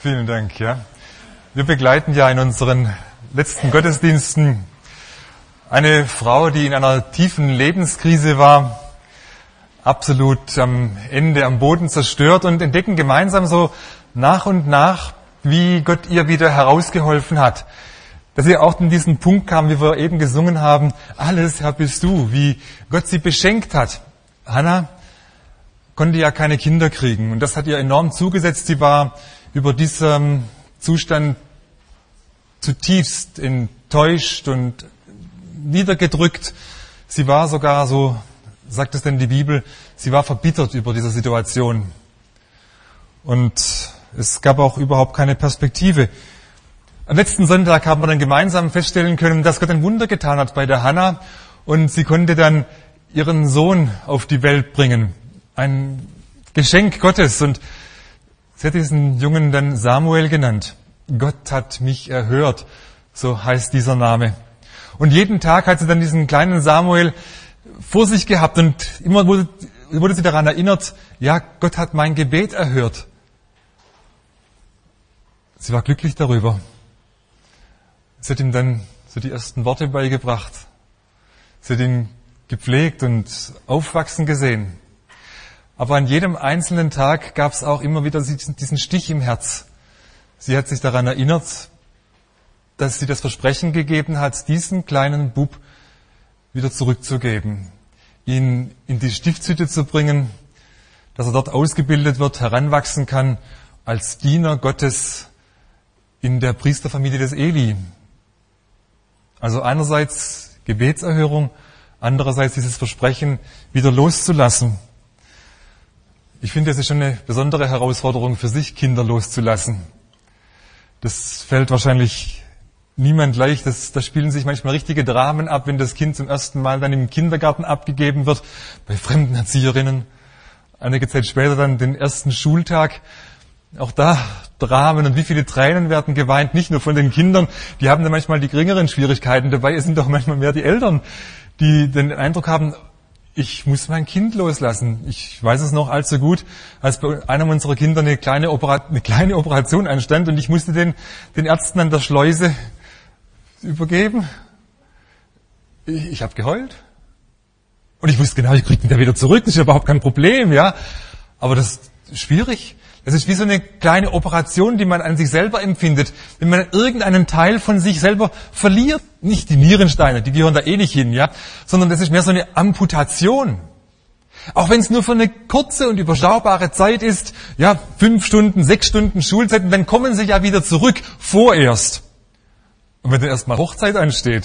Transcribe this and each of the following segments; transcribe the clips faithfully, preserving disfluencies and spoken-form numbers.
Vielen Dank, ja. Wir begleiten ja in unseren letzten Gottesdiensten eine Frau, die in einer tiefen Lebenskrise war, absolut am Ende, am Boden zerstört, und entdecken gemeinsam so nach und nach, wie Gott ihr wieder herausgeholfen hat. Dass sie auch in diesen Punkt kam, wie wir eben gesungen haben, alles, Herr, bist du, wie Gott sie beschenkt hat. Hannah konnte ja keine Kinder kriegen, und das hat ihr enorm zugesetzt. Sie war über diesem Zustand zutiefst enttäuscht und niedergedrückt. Sie war sogar, so sagt es denn die Bibel, sie war verbittert über diese Situation. Und es gab auch überhaupt keine Perspektive. Am letzten Sonntag haben wir dann gemeinsam feststellen können, dass Gott ein Wunder getan hat bei der Hannah, und sie konnte dann ihren Sohn auf die Welt bringen. Ein Geschenk Gottes, und sie hat diesen Jungen dann Samuel genannt. Gott hat mich erhört, so heißt dieser Name. Und jeden Tag hat sie dann diesen kleinen Samuel vor sich gehabt, und immer wurde, wurde sie daran erinnert, ja, Gott hat mein Gebet erhört. Sie war glücklich darüber. Sie hat ihm dann so die ersten Worte beigebracht. Sie hat ihn gepflegt und aufwachsen gesehen. Aber an jedem einzelnen Tag gab es auch immer wieder diesen Stich im Herz. Sie hat sich daran erinnert, dass sie das Versprechen gegeben hat, diesen kleinen Bub wieder zurückzugeben, ihn in die Stiftshütte zu bringen, dass er dort ausgebildet wird, heranwachsen kann als Diener Gottes in der Priesterfamilie des Eli. Also einerseits Gebetserhörung, andererseits dieses Versprechen wieder loszulassen. Ich finde, es ist schon eine besondere Herausforderung für sich, Kinder loszulassen. Das fällt wahrscheinlich niemand leicht. Das, da spielen sich manchmal richtige Dramen ab, wenn das Kind zum ersten Mal dann im Kindergarten abgegeben wird, bei fremden Erzieherinnen. Einige Zeit später dann den ersten Schultag. Auch da Dramen, und wie viele Tränen werden geweint, nicht nur von den Kindern, die haben dann manchmal die geringeren Schwierigkeiten. Dabei sind doch manchmal mehr die Eltern, die den Eindruck haben, ich muss mein Kind loslassen. Ich weiß es noch allzu gut, als bei einem unserer Kinder eine kleine, Opera- eine kleine Operation anstand, und ich musste den, den Ärzten an der Schleuse übergeben. Ich, ich habe geheult. Und ich wusste genau, ich kriege den da wieder zurück, das ist ja überhaupt kein Problem, ja. Aber das ist schwierig. Das ist wie so eine kleine Operation, die man an sich selber empfindet. Wenn man irgendeinen Teil von sich selber verliert, nicht die Nierensteine, die gehören da eh nicht hin, ja, sondern das ist mehr so eine Amputation. Auch wenn es nur für eine kurze und überschaubare Zeit ist, ja, fünf Stunden, sechs Stunden Schulzeit, und dann kommen sie ja wieder zurück, vorerst. Und wenn dann erstmal Hochzeit ansteht,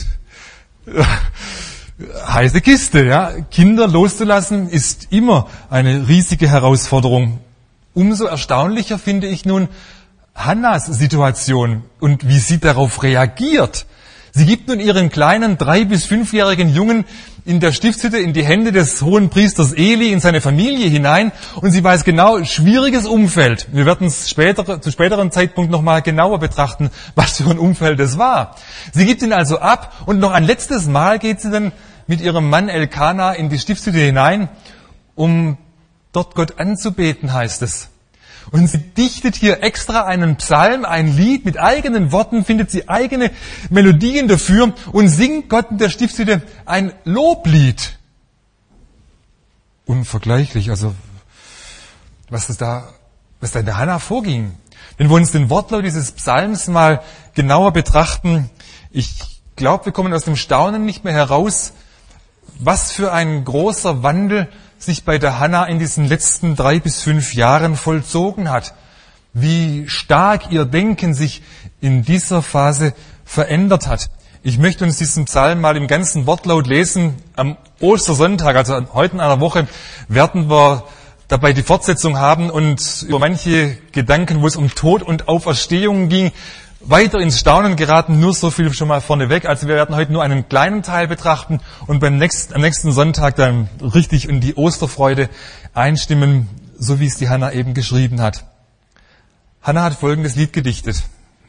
heiße Kiste, ja. Kinder loszulassen ist immer eine riesige Herausforderung. Umso erstaunlicher finde ich nun Hannas Situation und wie sie darauf reagiert. Sie gibt nun ihren kleinen drei- bis fünfjährigen Jungen in der Stiftshütte in die Hände des hohen Priesters Eli, in seine Familie hinein, und sie weiß genau, schwieriges Umfeld. Wir werden es später, zu späteren Zeitpunkt nochmal genauer betrachten, was für ein Umfeld es war. Sie gibt ihn also ab, und noch ein letztes Mal geht sie dann mit ihrem Mann Elkanah in die Stiftshütte hinein, um dort Gott anzubeten, heißt es. Und sie dichtet hier extra einen Psalm, ein Lied mit eigenen Worten, findet sie eigene Melodien dafür und singt Gott in der Stiftshütte ein Loblied. Unvergleichlich, also was es da, was da in der Hannah vorging. Wenn wir uns den Wortlaut dieses Psalms mal genauer betrachten, ich glaube, wir kommen aus dem Staunen nicht mehr heraus, was für ein großer Wandel sich bei der Hannah in diesen letzten drei bis fünf Jahren vollzogen hat. Wie stark ihr Denken sich in dieser Phase verändert hat. Ich möchte uns diesen Psalm mal im ganzen Wortlaut lesen. Am Ostersonntag, also heute in einer Woche, werden wir dabei die Fortsetzung haben und über manche Gedanken, wo es um Tod und Auferstehung ging, weiter ins Staunen geraten. Nur so viel schon mal vorneweg. Also wir werden heute nur einen kleinen Teil betrachten und beim nächsten, am nächsten Sonntag dann richtig in die Osterfreude einstimmen, so wie es die Hannah eben geschrieben hat. Hannah hat folgendes Lied gedichtet.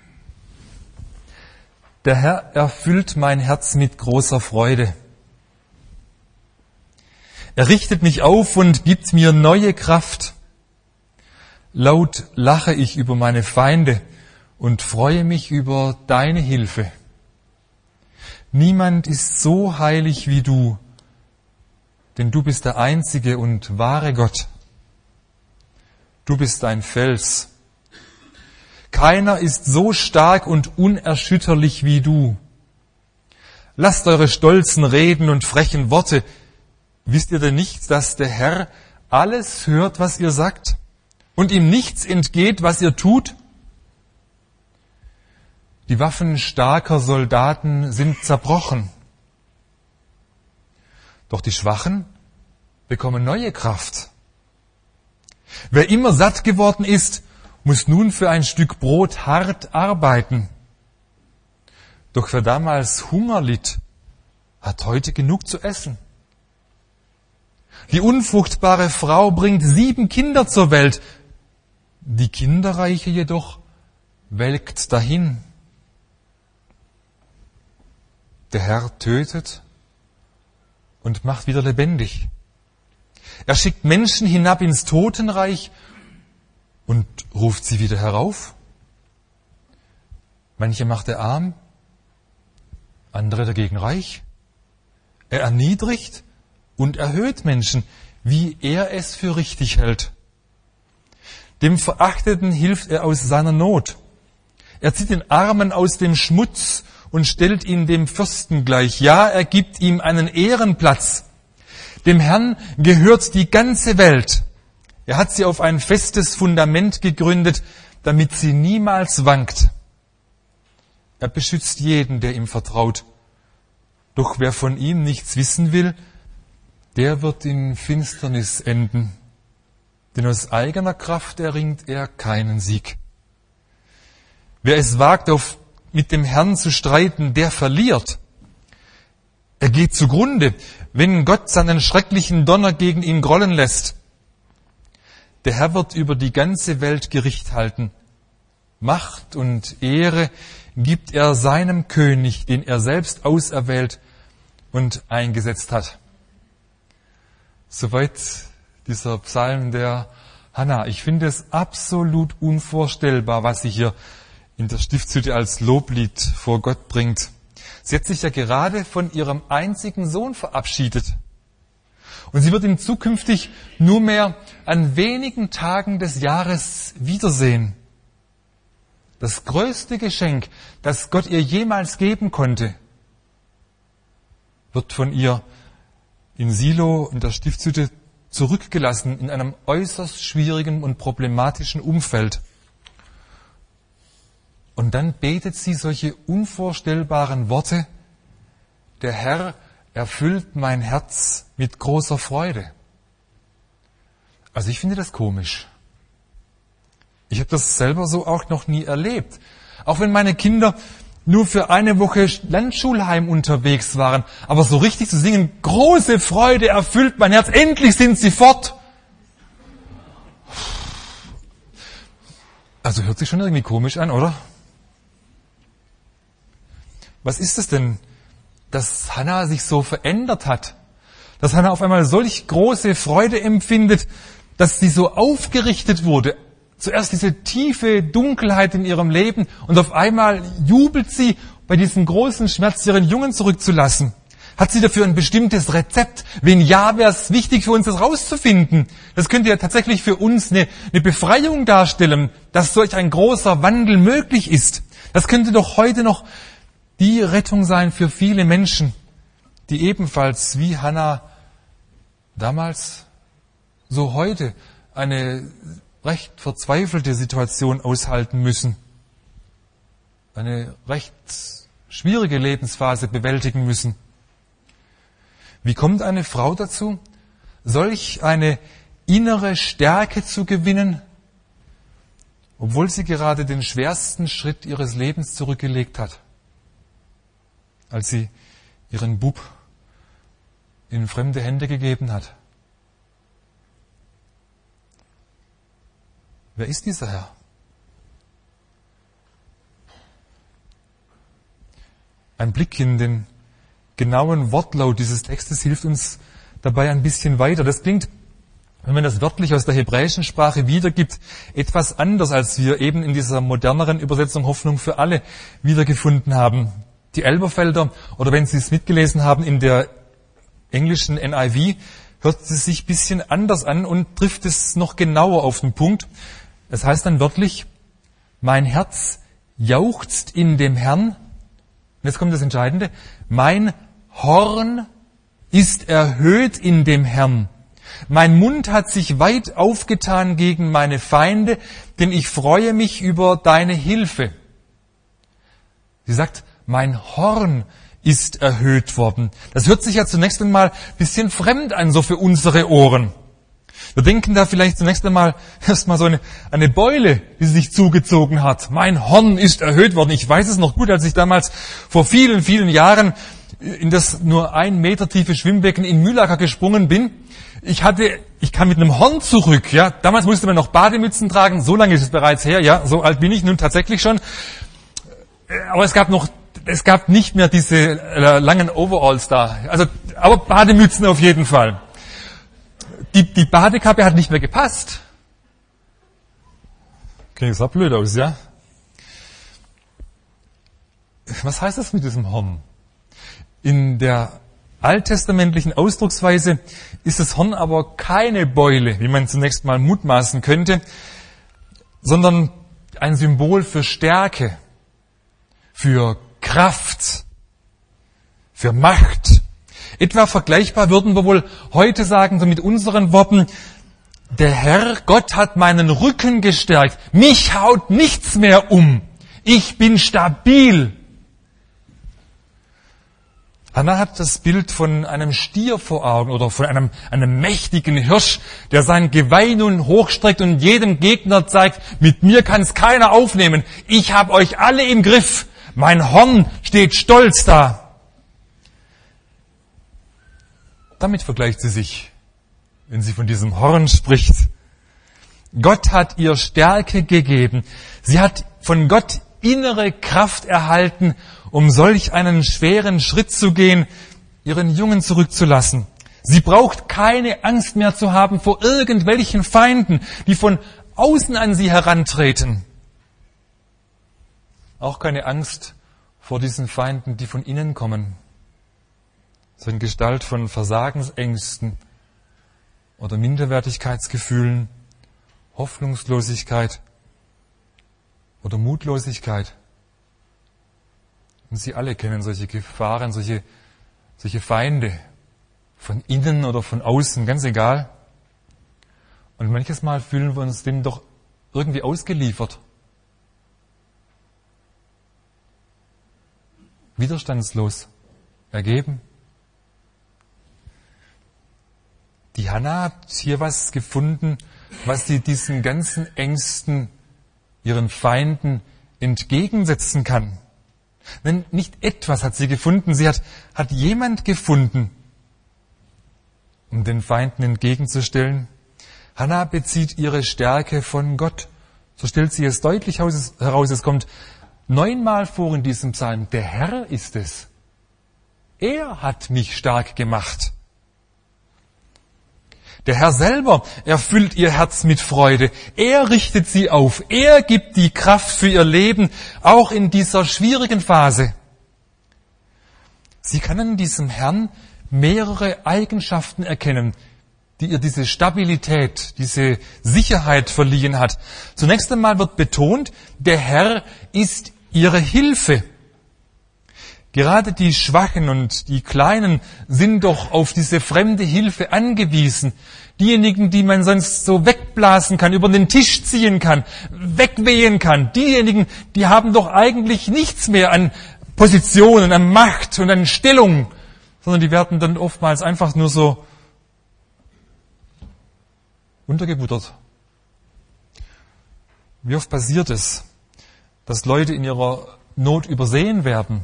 Der Herr erfüllt mein Herz mit großer Freude. Er richtet mich auf und gibt mir neue Kraft. Laut lache ich über meine Feinde und freue mich über deine Hilfe. Niemand ist so heilig wie du, denn du bist der einzige und wahre Gott. Du bist ein Fels. Keiner ist so stark und unerschütterlich wie du. Lasst eure stolzen Reden und frechen Worte. Wisst ihr denn nicht, dass der Herr alles hört, was ihr sagt, und ihm nichts entgeht, was ihr tut? Die Waffen starker Soldaten sind zerbrochen. Doch die Schwachen bekommen neue Kraft. Wer immer satt geworden ist, muss nun für ein Stück Brot hart arbeiten. Doch wer damals Hunger litt, hat heute genug zu essen. Die unfruchtbare Frau bringt sieben Kinder zur Welt. Die Kinderreiche jedoch welkt dahin. Der Herr tötet und macht wieder lebendig. Er schickt Menschen hinab ins Totenreich und ruft sie wieder herauf. Manche macht er arm, andere dagegen reich. Er erniedrigt und erhöht Menschen, wie er es für richtig hält. Dem Verachteten hilft er aus seiner Not. Er zieht den Armen aus dem Schmutz und stellt ihn dem Fürsten gleich. Ja, er gibt ihm einen Ehrenplatz. Dem Herrn gehört die ganze Welt. Er hat sie auf ein festes Fundament gegründet, damit sie niemals wankt. Er beschützt jeden, der ihm vertraut. Doch wer von ihm nichts wissen will, der wird in Finsternis enden. Denn aus eigener Kraft erringt er keinen Sieg. Wer es wagt, auf, mit dem Herrn zu streiten, der verliert. Er geht zugrunde, wenn Gott seinen schrecklichen Donner gegen ihn grollen lässt. Der Herr wird über die ganze Welt Gericht halten. Macht und Ehre gibt er seinem König, den er selbst auserwählt und eingesetzt hat. Soweit dieser Psalm der Hannah. Ich finde es absolut unvorstellbar, was sie hier in der Stiftshütte als Loblied vor Gott bringt. Sie hat sich ja gerade von ihrem einzigen Sohn verabschiedet. Und sie wird ihn zukünftig nur mehr an wenigen Tagen des Jahres wiedersehen. Das größte Geschenk, das Gott ihr jemals geben konnte, wird von ihr in Silo in der Stiftshütte zurückgelassen in einem äußerst schwierigen und problematischen Umfeld. Und dann betet sie solche unvorstellbaren Worte: Der Herr erfüllt mein Herz mit großer Freude. Also ich finde das komisch. Ich habe das selber so auch noch nie erlebt. Auch wenn meine Kinder nur für eine Woche Landschulheim unterwegs waren, aber so richtig zu singen, große Freude erfüllt mein Herz, endlich sind sie fort. Also hört sich schon irgendwie komisch an, oder? Was ist es denn, dass Hannah sich so verändert hat? Dass Hannah auf einmal solch große Freude empfindet, dass sie so aufgerichtet wurde. Zuerst diese tiefe Dunkelheit in ihrem Leben und auf einmal jubelt sie, bei diesem großen Schmerz ihren Jungen zurückzulassen. Hat sie dafür ein bestimmtes Rezept? Wenn ja, wäre es wichtig für uns, das rauszufinden. Das könnte ja tatsächlich für uns eine, eine Befreiung darstellen, dass solch ein großer Wandel möglich ist. Das könnte doch heute noch die Rettung sein für viele Menschen, die ebenfalls wie Hannah damals, so heute, eine recht verzweifelte Situation aushalten müssen, eine recht schwierige Lebensphase bewältigen müssen. Wie kommt eine Frau dazu, solch eine innere Stärke zu gewinnen, obwohl sie gerade den schwersten Schritt ihres Lebens zurückgelegt hat, als sie ihren Bub in fremde Hände gegeben hat? Wer ist dieser Herr? Ein Blick in den genauen Wortlaut dieses Textes hilft uns dabei ein bisschen weiter. Das klingt wenn man das wörtlich aus der hebräischen Sprache wiedergibt, etwas anders, als wir eben in dieser moderneren Übersetzung Hoffnung für alle wiedergefunden haben. Die Elberfelder, oder wenn Sie es mitgelesen haben, in der englischen N I V, hört es sich ein bisschen anders an und trifft es noch genauer auf den Punkt. Es heißt dann wörtlich, mein Herz jauchzt in dem Herrn. Und jetzt kommt das Entscheidende. Mein Horn ist erhöht in dem Herrn. Mein Mund hat sich weit aufgetan gegen meine Feinde, denn ich freue mich über deine Hilfe. Sie sagt, mein Horn ist erhöht worden. Das hört sich ja zunächst einmal ein bisschen fremd an, so für unsere Ohren. Wir denken da vielleicht zunächst einmal erstmal so eine, eine Beule, die sich zugezogen hat. Mein Horn ist erhöht worden. Ich weiß es noch gut, als ich damals vor vielen, vielen Jahren in das nur ein Meter tiefe Schwimmbecken in Mühlacker gesprungen bin. Ich hatte, ich kam mit einem Horn zurück, ja. Damals musste man noch Bademützen tragen. So lange ist es bereits her, ja. So alt bin ich nun tatsächlich schon. Aber es gab noch, es gab nicht mehr diese äh, langen Overalls da. Also, aber Bademützen auf jeden Fall. Die, die Badekappe hat nicht mehr gepasst. Okay, sah blöd aus, ja. Was heißt das mit diesem Horn? In der alttestamentlichen Ausdrucksweise ist das Horn aber keine Beule, wie man zunächst mal mutmaßen könnte, sondern ein Symbol für Stärke, für Kraft, für Macht. Etwa vergleichbar würden wir wohl heute sagen, so mit unseren Worten, der Herr, Gott hat meinen Rücken gestärkt, mich haut nichts mehr um, ich bin stabil. Hannah hat das Bild von einem Stier vor Augen oder von einem, einem mächtigen Hirsch, der sein Geweih nun hochstreckt und jedem Gegner zeigt, mit mir kann es keiner aufnehmen, ich habe euch alle im Griff, mein Horn steht stolz da. Damit vergleicht sie sich, wenn sie von diesem Horn spricht. Gott hat ihr Stärke gegeben. Sie hat von Gott innere Kraft erhalten, um solch einen schweren Schritt zu gehen, ihren Jungen zurückzulassen. Sie braucht keine Angst mehr zu haben vor irgendwelchen Feinden, die von außen an sie herantreten. Auch keine Angst vor diesen Feinden, die von innen kommen. So in Gestalt von Versagensängsten oder Minderwertigkeitsgefühlen, Hoffnungslosigkeit oder Mutlosigkeit. Und Sie alle kennen solche Gefahren, solche, solche Feinde, von innen oder von außen, ganz egal. Und manches Mal fühlen wir uns dem doch irgendwie ausgeliefert. Widerstandslos, ergeben. Die Hannah hat hier was gefunden, was sie diesen ganzen Ängsten, ihren Feinden entgegensetzen kann. Denn nicht etwas hat sie gefunden, sie hat, hat jemand gefunden, um den Feinden entgegenzustellen. Hannah bezieht ihre Stärke von Gott. So stellt sie es deutlich heraus. Es kommt neunmal vor in diesem Psalm. Der Herr ist es. Er hat mich stark gemacht. Der Herr selber erfüllt ihr Herz mit Freude. Er richtet sie auf. Er gibt die Kraft für ihr Leben, auch in dieser schwierigen Phase. Sie kann in diesem Herrn mehrere Eigenschaften erkennen, die ihr diese Stabilität, diese Sicherheit verliehen hat. Zunächst einmal wird betont, der Herr ist ihre Hilfe. Gerade die Schwachen und die Kleinen sind doch auf diese fremde Hilfe angewiesen. Diejenigen, die man sonst so wegblasen kann, über den Tisch ziehen kann, wegwehen kann. Diejenigen, die haben doch eigentlich nichts mehr an Positionen, an Macht und an Stellung, sondern die werden dann oftmals einfach nur so untergebuttert. Wie oft passiert es, dass Leute in ihrer Not übersehen werden?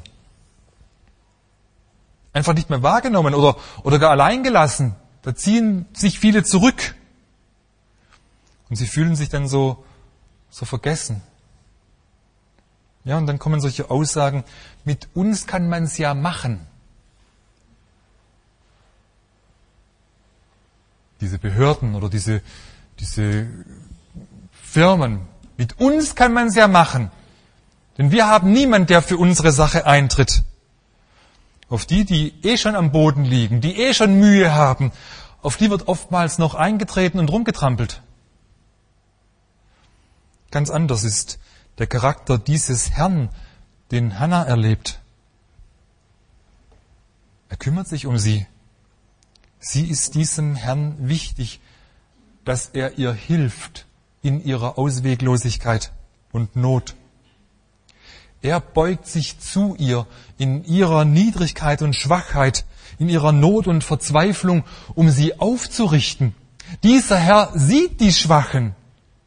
Einfach nicht mehr wahrgenommen oder, oder gar allein gelassen. Da ziehen sich viele zurück. Und sie fühlen sich dann so, so vergessen. Ja, und dann kommen solche Aussagen, mit uns kann man es ja machen. diese Behörden oder diese, diese Firmen. Mit uns kann man es ja machen. Denn wir haben niemanden, der für unsere Sache eintritt. Auf die, die eh schon am Boden liegen, die eh schon Mühe haben, auf die wird oftmals noch eingetreten und rumgetrampelt. Ganz anders ist der Charakter dieses Herrn, den Hannah erlebt. Er kümmert sich um sie. Sie ist diesem Herrn wichtig, dass er ihr hilft in ihrer Ausweglosigkeit und Not. Er beugt sich zu ihr in ihrer Niedrigkeit und Schwachheit, in ihrer Not und Verzweiflung, um sie aufzurichten. Dieser Herr sieht die Schwachen.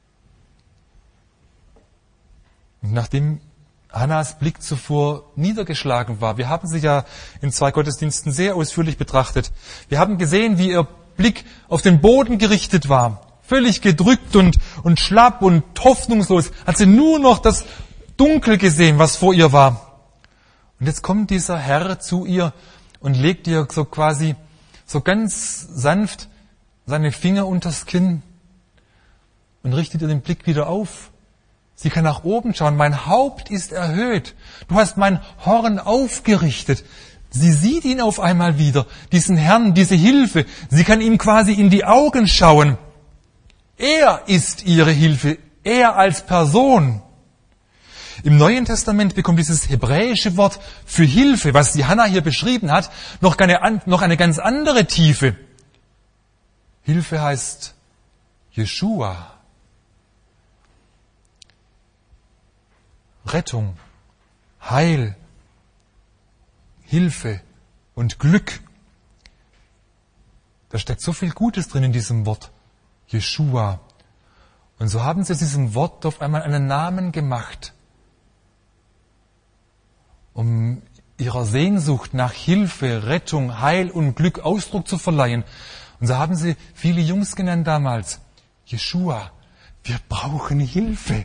Und nachdem Hannahs Blick zuvor niedergeschlagen war, wir haben sie ja in zwei Gottesdiensten sehr ausführlich betrachtet. Wir haben gesehen, wie ihr Blick auf den Boden gerichtet war. Völlig gedrückt und, und schlapp und hoffnungslos. Hat sie nur noch das Dunkel gesehen, was vor ihr war. Und jetzt kommt dieser Herr zu ihr und legt ihr so quasi, so ganz sanft seine Finger unters Kinn und richtet ihr den Blick wieder auf. Sie kann nach oben schauen. Mein Haupt ist erhöht. Du hast mein Horn aufgerichtet. Sie sieht ihn auf einmal wieder, diesen Herrn, diese Hilfe. Sie kann ihm quasi in die Augen schauen. Er ist ihre Hilfe. Er als Person. Im Neuen Testament bekommt dieses hebräische Wort für Hilfe, was die Hannah hier beschrieben hat, noch eine, noch eine ganz andere Tiefe. Hilfe heißt Jeschua. Rettung, Heil, Hilfe und Glück. Da steckt so viel Gutes drin in diesem Wort, Jeschua. Und so haben sie diesem Wort auf einmal einen Namen gemacht, um ihrer Sehnsucht nach Hilfe, Rettung, Heil und Glück Ausdruck zu verleihen. Und so haben sie viele Jungs genannt damals. Jeschua, wir brauchen Hilfe.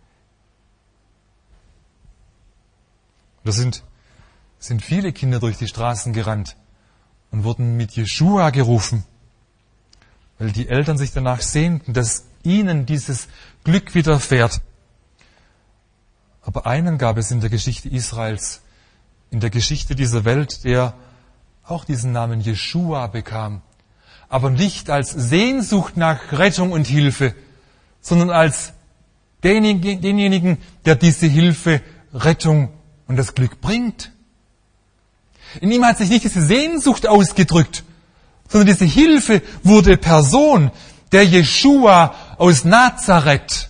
Da sind, sind viele Kinder durch die Straßen gerannt und wurden mit Jeschua gerufen, weil die Eltern sich danach sehnten, dass ihnen dieses Glück widerfährt. Aber einen gab es in der Geschichte Israels, in der Geschichte dieser Welt, der auch diesen Namen Jeschua bekam, aber nicht als Sehnsucht nach Rettung und Hilfe, sondern als denjenigen, denjenigen der diese Hilfe, Rettung und das Glück bringt. In ihm hat sich nicht diese Sehnsucht ausgedrückt, sondern diese Hilfe wurde Person, der Jeschua aus Nazareth,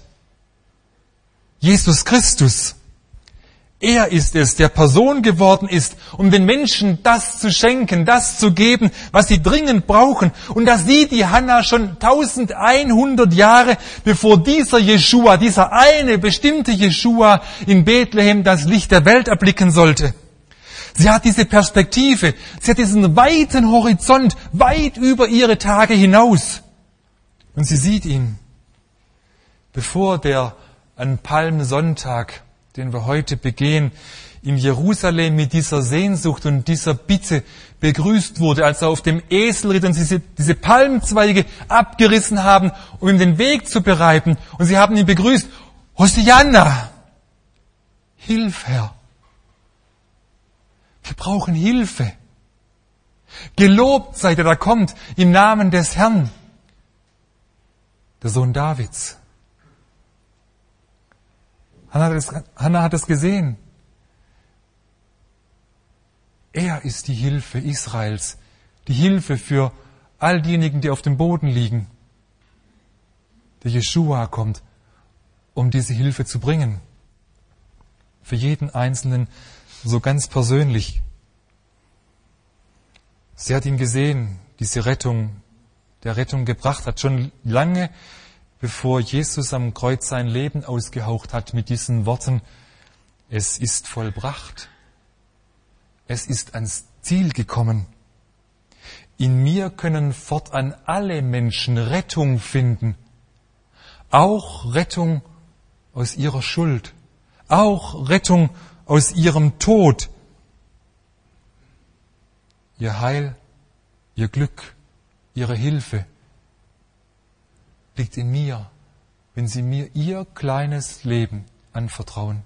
Jesus Christus. Er ist es, der Person geworden ist, um den Menschen das zu schenken, das zu geben, was sie dringend brauchen. Und das sieht die Hannah schon eintausendeinhundert Jahre, bevor dieser Jeschua, dieser eine bestimmte Jeschua in Bethlehem das Licht der Welt erblicken sollte. Sie hat diese Perspektive, sie hat diesen weiten Horizont, weit über ihre Tage hinaus. Und sie sieht ihn, bevor der an Palmsonntag, den wir heute begehen, in Jerusalem mit dieser Sehnsucht und dieser Bitte begrüßt wurde, als er auf dem Esel ritt und sie diese, diese Palmzweige abgerissen haben, um ihm den Weg zu bereiten. Und sie haben ihn begrüßt, Hosianna, hilf, Herr. Wir brauchen Hilfe. Gelobt sei der, der kommt im Namen des Herrn, der Sohn Davids. Hannah hat, es, Hannah hat es gesehen. Er ist die Hilfe Israels, die Hilfe für all diejenigen, die auf dem Boden liegen. Der Jeschua kommt, um diese Hilfe zu bringen. Für jeden Einzelnen so ganz persönlich. Sie hat ihn gesehen, diese Rettung, der Rettung gebracht hat, schon lange bevor Jesus am Kreuz sein Leben ausgehaucht hat mit diesen Worten, es ist vollbracht. Es ist ans Ziel gekommen. In mir können fortan alle Menschen Rettung finden. Auch Rettung aus ihrer Schuld. Auch Rettung aus ihrem Tod. Ihr Heil, ihr Glück, ihre Hilfe liegt in mir, wenn sie mir ihr kleines Leben anvertrauen.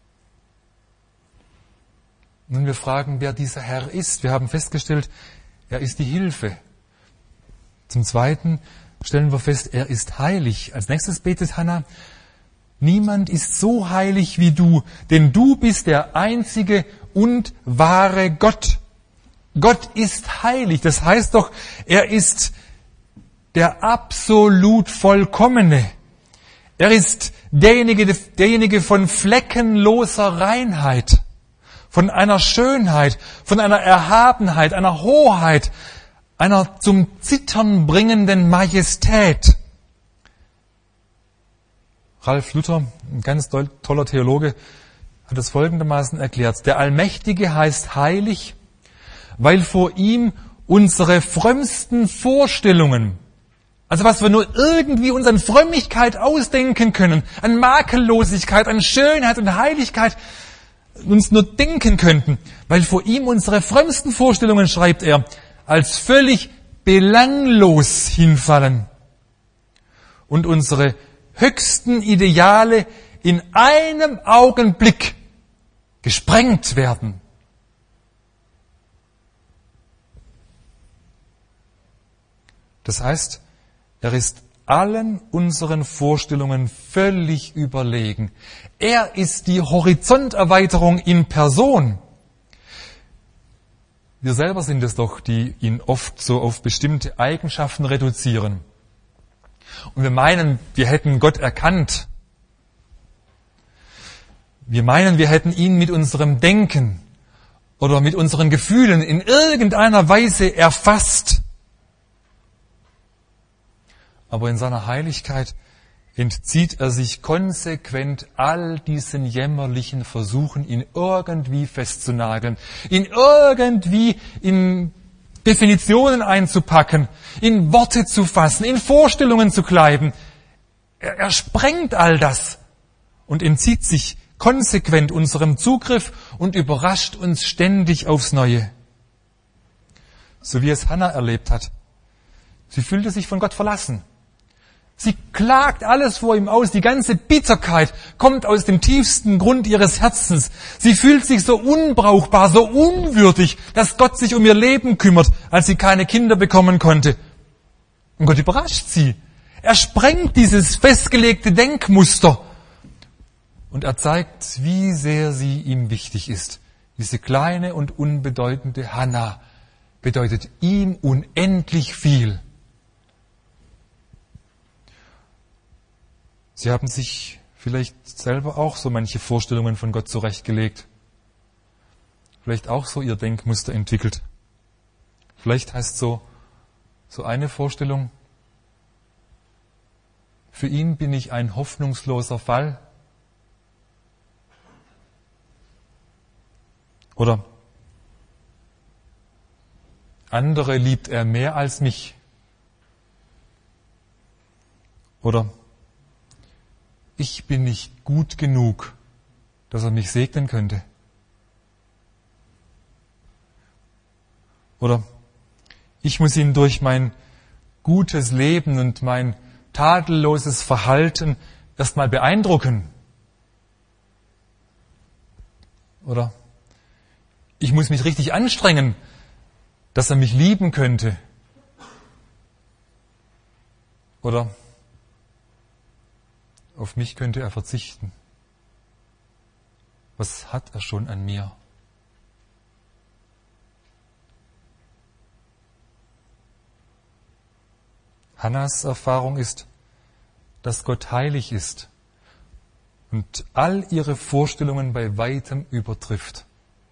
Nun, wir fragen, wer dieser Herr ist. Wir haben festgestellt, er ist die Hilfe. Zum Zweiten stellen wir fest, er ist heilig. Als nächstes betet Hannah, niemand ist so heilig wie du, denn du bist der einzige und wahre Gott. Gott ist heilig. Das heißt doch, er ist der absolut Vollkommene. Er ist derjenige, derjenige von fleckenloser Reinheit, von einer Schönheit, von einer Erhabenheit, einer Hoheit, einer zum Zittern bringenden Majestät. Ralf Luther, ein ganz toller Theologe, hat es folgendermaßen erklärt. Der Allmächtige heißt heilig, weil vor ihm unsere frömmsten Vorstellungen, also was wir nur irgendwie uns an Frömmigkeit ausdenken können, an Makellosigkeit, an Schönheit und Heiligkeit, uns nur denken könnten, weil vor ihm unsere frömmsten Vorstellungen, schreibt er, als völlig belanglos hinfallen und unsere höchsten Ideale in einem Augenblick gesprengt werden. Das heißt, er ist allen unseren Vorstellungen völlig überlegen. Er ist die Horizonterweiterung in Person. Wir selber sind es doch, die ihn oft so auf bestimmte Eigenschaften reduzieren. Und wir meinen, wir hätten Gott erkannt. Wir meinen, wir hätten ihn mit unserem Denken oder mit unseren Gefühlen in irgendeiner Weise erfasst. Aber in seiner Heiligkeit entzieht er sich konsequent all diesen jämmerlichen Versuchen, ihn irgendwie festzunageln, ihn irgendwie in Definitionen einzupacken, in Worte zu fassen, in Vorstellungen zu kleiden. Er, er sprengt all das und entzieht sich konsequent unserem Zugriff und überrascht uns ständig aufs Neue. So wie es Hannah erlebt hat. Sie fühlte sich von Gott verlassen. Sie klagt alles vor ihm aus, die ganze Bitterkeit kommt aus dem tiefsten Grund ihres Herzens. Sie fühlt sich so unbrauchbar, so unwürdig, dass Gott sich um ihr Leben kümmert, als sie keine Kinder bekommen konnte. Und Gott überrascht sie. Er sprengt dieses festgelegte Denkmuster. Und er zeigt, wie sehr sie ihm wichtig ist. Diese kleine und unbedeutende Hannah bedeutet ihm unendlich viel. Sie haben sich vielleicht selber auch so manche Vorstellungen von Gott zurechtgelegt. Vielleicht auch so ihr Denkmuster entwickelt. Vielleicht heißt so, so eine Vorstellung, für ihn bin ich ein hoffnungsloser Fall. Oder andere liebt er mehr als mich. Oder ich bin nicht gut genug, dass er mich segnen könnte. Oder ich muss ihn durch mein gutes Leben und mein tadelloses Verhalten erstmal beeindrucken. Oder ich muss mich richtig anstrengen, dass er mich lieben könnte. Oder auf mich könnte er verzichten. Was hat er schon an mir? Hannahs Erfahrung ist, dass Gott heilig ist und all ihre Vorstellungen bei weitem übertrifft.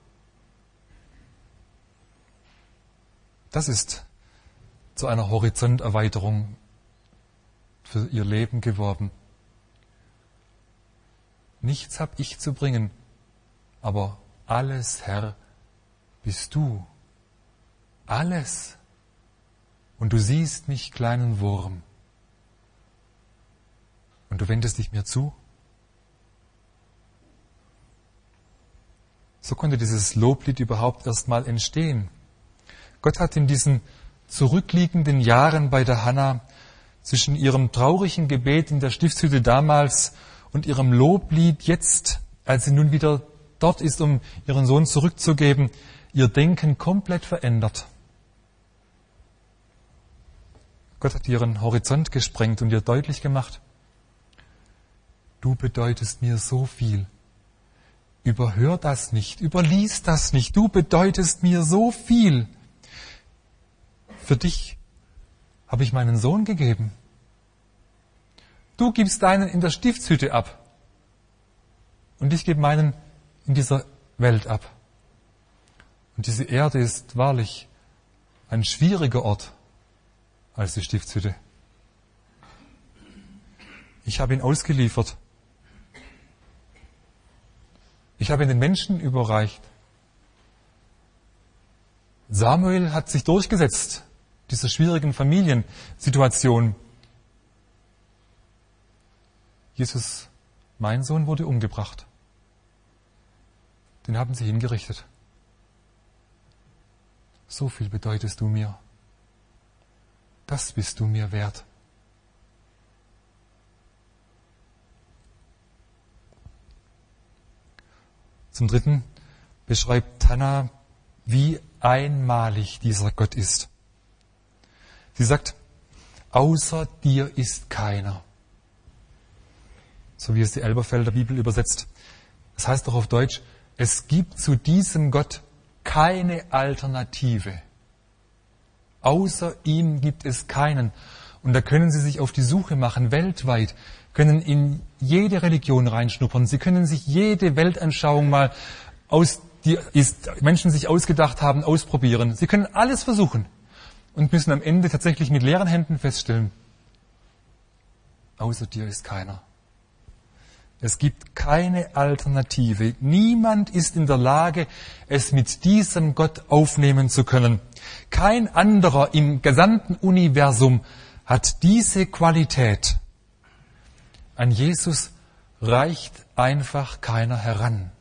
Das ist zu einer Horizonterweiterung für ihr Leben geworden. Nichts hab ich zu bringen, aber alles, Herr, bist du. Alles. Und du siehst mich, kleinen Wurm. Und du wendest dich mir zu. So konnte dieses Loblied überhaupt erst mal entstehen. Gott hat in diesen zurückliegenden Jahren bei der Hannah zwischen ihrem traurigen Gebet in der Stiftshütte damals und ihrem Loblied jetzt, als sie nun wieder dort ist, um ihren Sohn zurückzugeben, ihr Denken komplett verändert. Gott hat ihren Horizont gesprengt und ihr deutlich gemacht: Du bedeutest mir so viel. Überhör das nicht, überlies das nicht. Du bedeutest mir so viel. Für dich habe ich meinen Sohn gegeben. Du gibst deinen in der Stiftshütte ab. Und ich gebe meinen in dieser Welt ab. Und diese Erde ist wahrlich ein schwieriger Ort als die Stiftshütte. Ich habe ihn ausgeliefert. Ich habe ihn den Menschen überreicht. Samuel hat sich durchgesetzt, dieser schwierigen Familiensituation. Jesus, mein Sohn, wurde umgebracht. Den haben sie hingerichtet. So viel bedeutest du mir. Das bist du mir wert. Zum Dritten beschreibt Hannah, wie einmalig dieser Gott ist. Sie sagt, außer dir ist keiner. So wie es die Elberfelder Bibel übersetzt. Das heißt doch auf Deutsch, es gibt zu diesem Gott keine Alternative. Außer ihm gibt es keinen. Und da können Sie sich auf die Suche machen, weltweit, können in jede Religion reinschnuppern. Sie können sich jede Weltanschauung mal aus, die ist, Menschen sich ausgedacht haben, ausprobieren. Sie können alles versuchen und müssen am Ende tatsächlich mit leeren Händen feststellen, außer dir ist keiner. Es gibt keine Alternative. Niemand ist in der Lage, es mit diesem Gott aufnehmen zu können. Kein anderer im gesamten Universum hat diese Qualität. An Jesus reicht einfach keiner heran.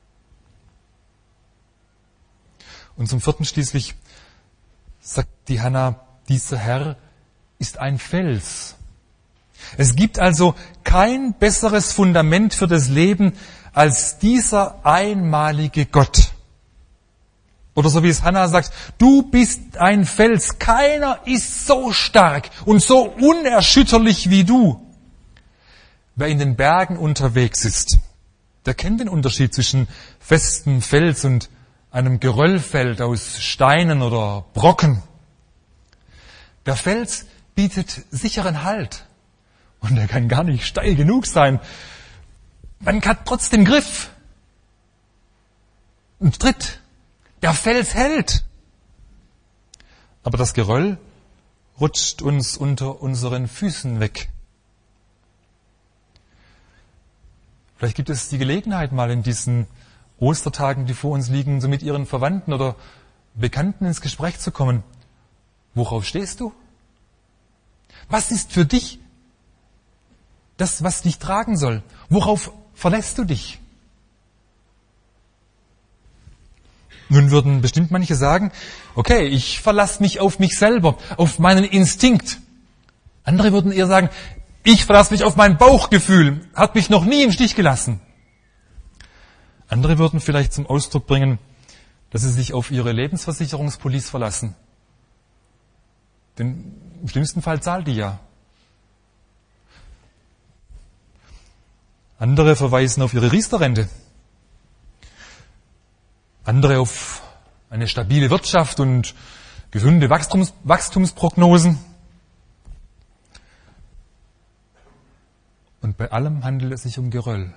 Und zum Vierten schließlich sagt die Hannah, dieser Herr ist ein Fels. Es gibt also kein besseres Fundament für das Leben als dieser einmalige Gott. Oder so wie es Hannah sagt, du bist ein Fels, keiner ist so stark und so unerschütterlich wie du. Wer in den Bergen unterwegs ist, der kennt den Unterschied zwischen festem Fels und einem Geröllfeld aus Steinen oder Brocken. Der Fels bietet sicheren Halt. Und er kann gar nicht steil genug sein. Man hat trotzdem Griff und Tritt. Der Fels hält. Aber das Geröll rutscht uns unter unseren Füßen weg. Vielleicht gibt es die Gelegenheit, mal in diesen Ostertagen, die vor uns liegen, so mit Ihren Verwandten oder Bekannten ins Gespräch zu kommen. Worauf stehst du? Was ist für dich das, was dich tragen soll? Worauf verlässt du dich? Nun würden bestimmt manche sagen, okay, ich verlasse mich auf mich selber, auf meinen Instinkt. Andere würden eher sagen, ich verlasse mich auf mein Bauchgefühl, hat mich noch nie im Stich gelassen. Andere würden vielleicht zum Ausdruck bringen, dass sie sich auf ihre Lebensversicherungspolice verlassen. Denn im schlimmsten Fall zahlt die ja. Andere verweisen auf ihre Riester-Rente. Andere auf eine stabile Wirtschaft und gesunde Wachstums- Wachstumsprognosen. Und bei allem handelt es sich um Geröll,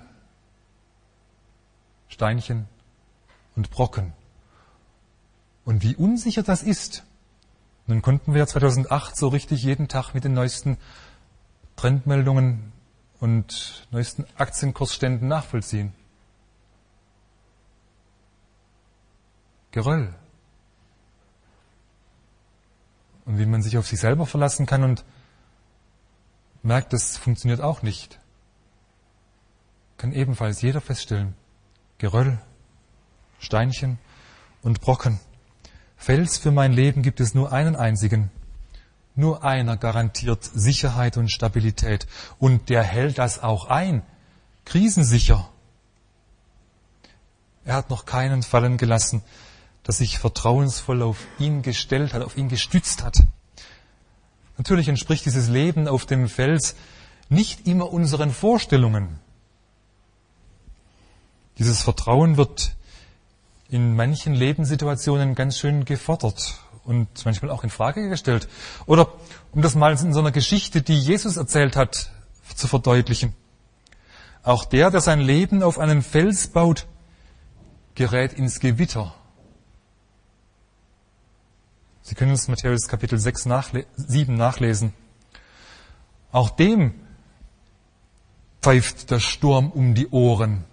Steinchen und Brocken. Und wie unsicher das ist, nun konnten wir ja zweitausendacht so richtig jeden Tag mit den neuesten Trendmeldungen und neuesten Aktienkursständen nachvollziehen. Geröll. Und wie man sich auf sich selber verlassen kann und merkt, das funktioniert auch nicht, kann ebenfalls jeder feststellen. Geröll, Steinchen und Brocken. Fels für mein Leben gibt es nur einen einzigen. Nur einer garantiert Sicherheit und Stabilität. Und der hält das auch ein. Krisensicher. Er hat noch keinen fallen gelassen, der sich vertrauensvoll auf ihn gestellt hat, auf ihn gestützt hat. Natürlich entspricht dieses Leben auf dem Fels nicht immer unseren Vorstellungen. Dieses Vertrauen wird in manchen Lebenssituationen ganz schön gefordert und manchmal auch in Frage gestellt. Oder um das mal in so einer Geschichte, die Jesus erzählt hat, zu verdeutlichen. Auch der, der sein Leben auf einen Fels baut, gerät ins Gewitter. Sie können es Matthäus Kapitel sechs, nachle- sieben nachlesen. Auch dem pfeift der Sturm um die Ohren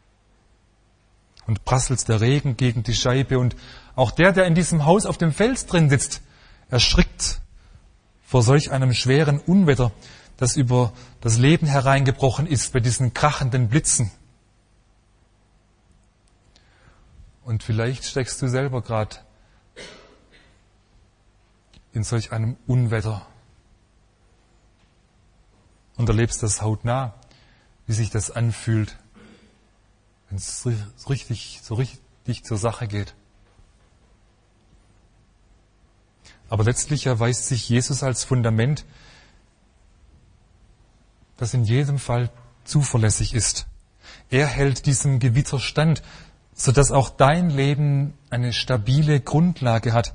und prasselt der Regen gegen die Scheibe. Und auch der, der in diesem Haus auf dem Fels drin sitzt, erschrickt vor solch einem schweren Unwetter, das über das Leben hereingebrochen ist bei diesen krachenden Blitzen. Und vielleicht steckst du selber gerade in solch einem Unwetter und erlebst das hautnah, wie sich das anfühlt, wenn es so richtig, so richtig zur Sache geht. Aber letztlich erweist sich Jesus als Fundament, das in jedem Fall zuverlässig ist. Er hält diesem Gewitter stand, sodass auch dein Leben eine stabile Grundlage hat.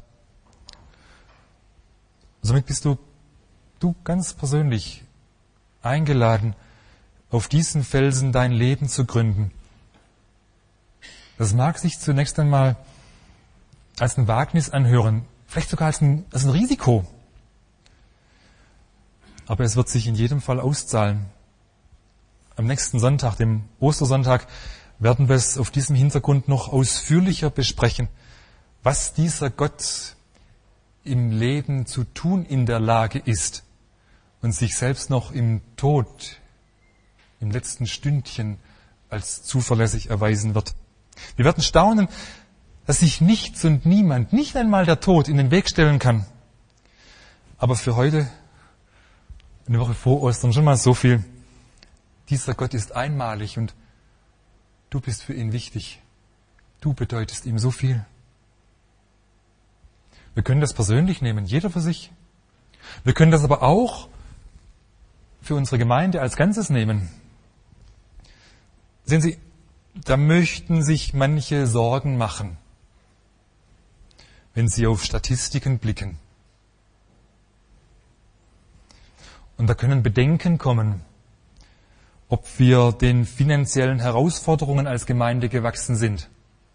Somit bist du, du ganz persönlich eingeladen, auf diesen Felsen dein Leben zu gründen. Das mag sich zunächst einmal als ein Wagnis anhören, vielleicht sogar als ein, als ein Risiko. Aber es wird sich in jedem Fall auszahlen. Am nächsten Sonntag, dem Ostersonntag, werden wir es auf diesem Hintergrund noch ausführlicher besprechen, was dieser Gott im Leben zu tun in der Lage ist und sich selbst noch im Tod, im letzten Stündchen als zuverlässig erweisen wird. Wir werden staunen, dass sich nichts und niemand, nicht einmal der Tod, in den Weg stellen kann. Aber für heute, eine Woche vor Ostern, schon mal so viel. Dieser Gott ist einmalig und du bist für ihn wichtig. Du bedeutest ihm so viel. Wir können das persönlich nehmen, jeder für sich. Wir können das aber auch für unsere Gemeinde als Ganzes nehmen. Sehen Sie, da möchten sich manche Sorgen machen, wenn sie auf Statistiken blicken. Und da können Bedenken kommen, ob wir den finanziellen Herausforderungen als Gemeinde gewachsen sind.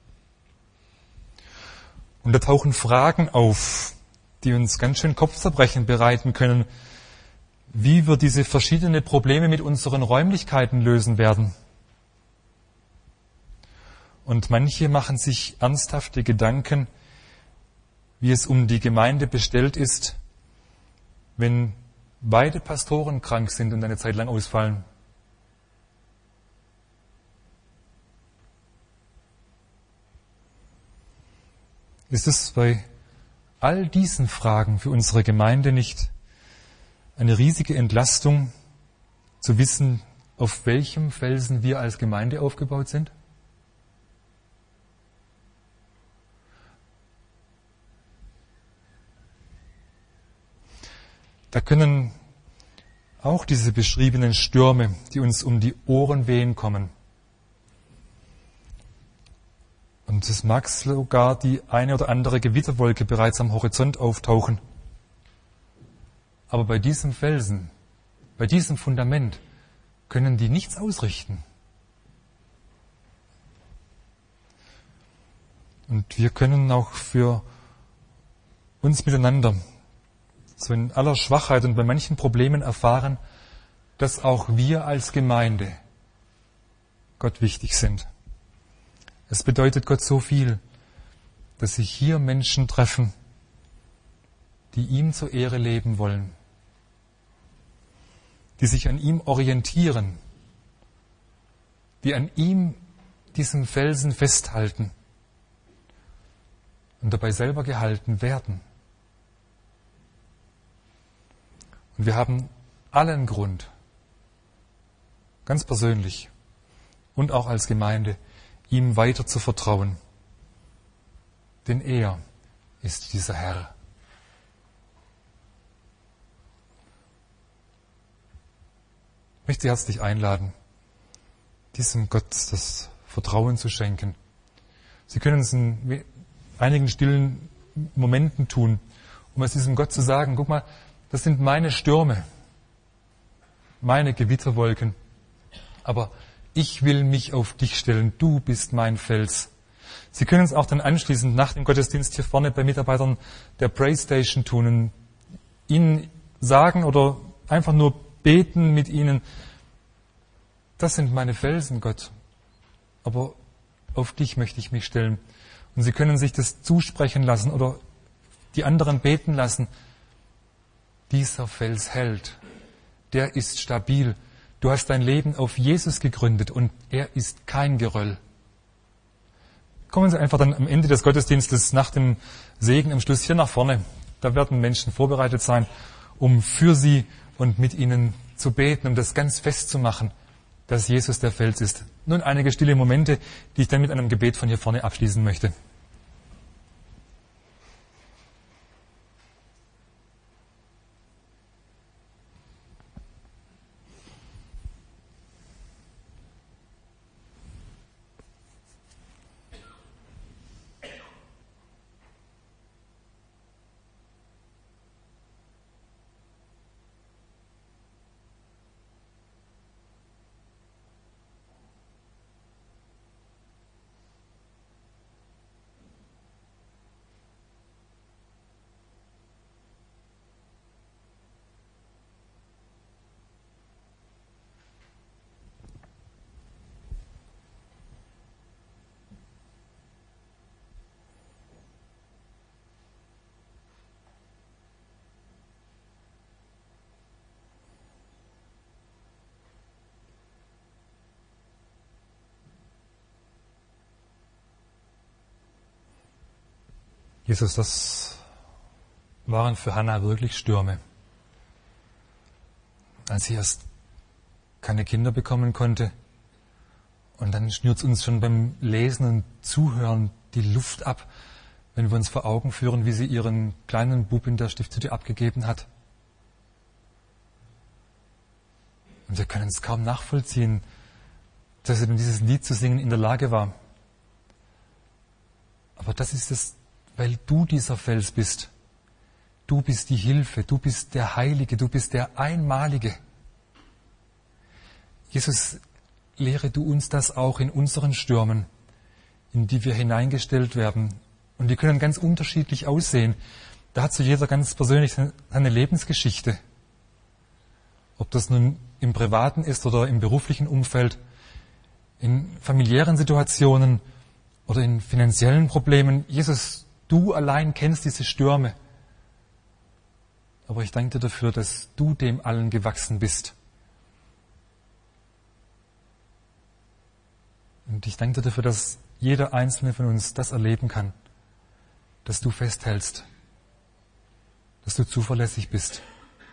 Und da tauchen Fragen auf, die uns ganz schön Kopfzerbrechen bereiten können, wie wir diese verschiedenen Probleme mit unseren Räumlichkeiten lösen werden. Und manche machen sich ernsthafte Gedanken, wie es um die Gemeinde bestellt ist, wenn beide Pastoren krank sind und eine Zeit lang ausfallen. Ist es bei all diesen Fragen für unsere Gemeinde nicht eine riesige Entlastung, zu wissen, auf welchem Felsen wir als Gemeinde aufgebaut sind? Da können auch diese beschriebenen Stürme, die uns um die Ohren wehen, kommen. Und es mag sogar die eine oder andere Gewitterwolke bereits am Horizont auftauchen. Aber bei diesem Felsen, bei diesem Fundament können die nichts ausrichten. Und wir können auch für uns miteinander so in aller Schwachheit und bei manchen Problemen erfahren, dass auch wir als Gemeinde Gott wichtig sind. Es bedeutet Gott so viel, dass sich hier Menschen treffen, die ihm zur Ehre leben wollen, die sich an ihm orientieren, die an ihm, diesem Felsen, festhalten und dabei selber gehalten werden. Und wir haben allen Grund, ganz persönlich und auch als Gemeinde, ihm weiter zu vertrauen. Denn er ist dieser Herr. Ich möchte herzlich einladen, diesem Gott das Vertrauen zu schenken. Sie können es in einigen stillen Momenten tun, um es diesem Gott zu sagen, guck mal, das sind meine Stürme, meine Gewitterwolken, aber ich will mich auf dich stellen, du bist mein Fels. Sie können es auch dann anschließend nach dem Gottesdienst hier vorne bei Mitarbeitern der Praise Station tun und ihnen sagen oder einfach nur beten mit ihnen, das sind meine Felsen, Gott, aber auf dich möchte ich mich stellen. Und Sie können sich das zusprechen lassen oder die anderen beten lassen. Dieser Fels hält, der ist stabil. Du hast dein Leben auf Jesus gegründet und er ist kein Geröll. Kommen Sie einfach dann am Ende des Gottesdienstes nach dem Segen am Schluss hier nach vorne. Da werden Menschen vorbereitet sein, um für Sie und mit Ihnen zu beten, um das ganz festzumachen, dass Jesus der Fels ist. Nun einige stille Momente, die ich dann mit einem Gebet von hier vorne abschließen möchte. Jesus, das waren für Hannah wirklich Stürme. Als sie erst keine Kinder bekommen konnte und dann schnürt uns schon beim Lesen und Zuhören die Luft ab, wenn wir uns vor Augen führen, wie sie ihren kleinen Bub in der Stiftshütte abgegeben hat. Und wir können es kaum nachvollziehen, dass sie dann dieses Lied zu singen in der Lage war. Aber das ist es, weil du dieser Fels bist. Du bist die Hilfe, du bist der Heilige, du bist der Einmalige. Jesus, lehre du uns das auch in unseren Stürmen, in die wir hineingestellt werden. Und die können ganz unterschiedlich aussehen. Da hat so jeder ganz persönlich seine Lebensgeschichte. Ob das nun im privaten ist oder im beruflichen Umfeld, in familiären Situationen oder in finanziellen Problemen. Jesus, du allein kennst diese Stürme. Aber ich danke dir dafür, dass du dem allen gewachsen bist. Und ich danke dir dafür, dass jeder einzelne von uns das erleben kann, dass du festhältst, dass du zuverlässig bist.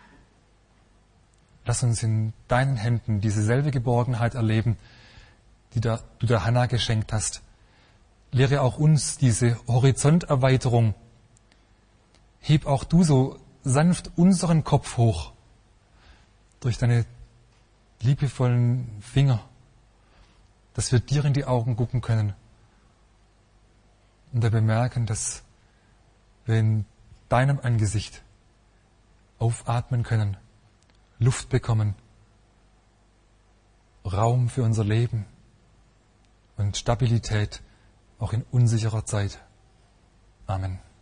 Lass uns in deinen Händen diese selbe Geborgenheit erleben, die da, du der Hannah geschenkt hast. Lehre auch uns diese Horizonterweiterung. Heb auch du so sanft unseren Kopf hoch durch deine liebevollen Finger, dass wir dir in die Augen gucken können und dabei merken, dass wir in deinem Angesicht aufatmen können, Luft bekommen, Raum für unser Leben und Stabilität auch in unsicherer Zeit. Amen.